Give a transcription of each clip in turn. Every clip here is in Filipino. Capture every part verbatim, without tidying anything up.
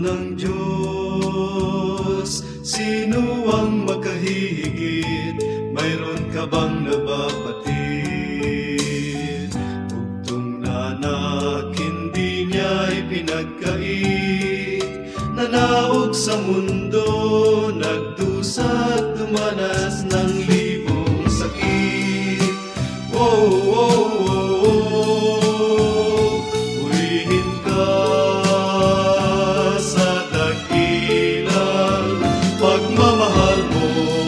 ng Diyos, sino ang makahigit? Mayroon ka bang nabapatid? Bugtong na anak, hindi niya ipinagkait. Nanaog sa mundo, nagdusa't dumanas ng libong sakit. Oh, oh, oh, oh. Purihin ka sa dakilang pagmamahal mo,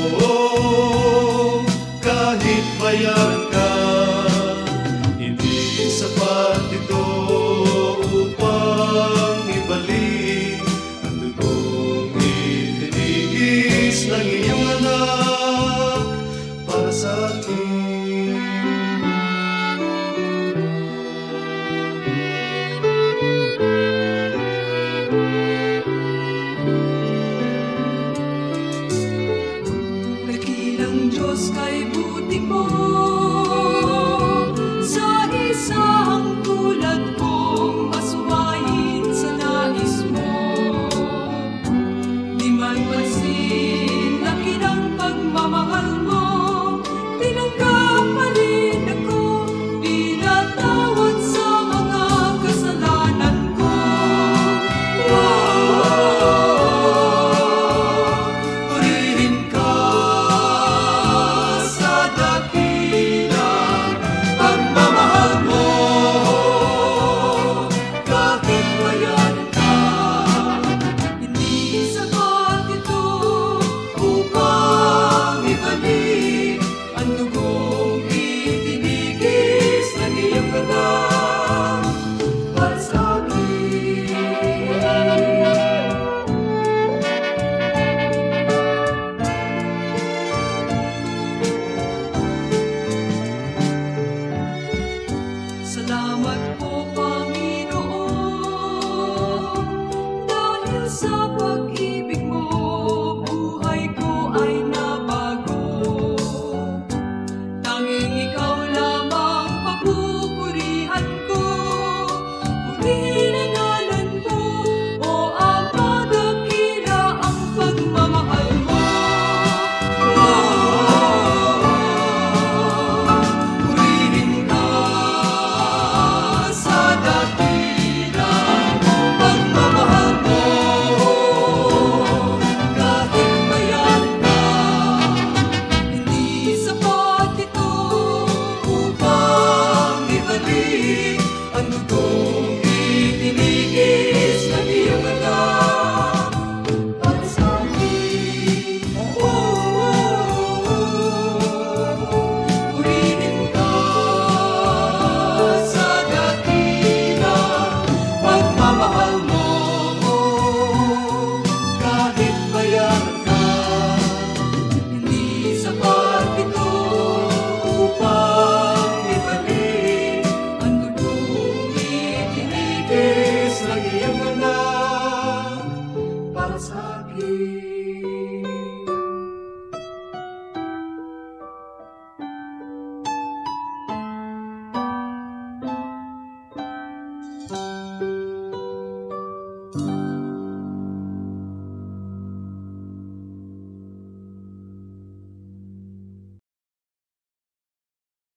kahit bayan ka. Hindi sapat ito upang ibalik ang dugong itinigis ng iyong anak para sa akin. Dakilang Diyos kay buti mo, sa isang tulad kong masuwayin sa nais mo. Di man pansin, laki ng pagmamahal mo, tinanggap pa rin ako, pinatawad sa mga kasalanan ko. Wow! Purihin ka sa dakilang pagmamahal mo, kahit bayan ka. Hindi sapat ito upang ibalik ang dugong itinigis ng iyong anak para sa akin. Salamat po, Panginoon, dahil sa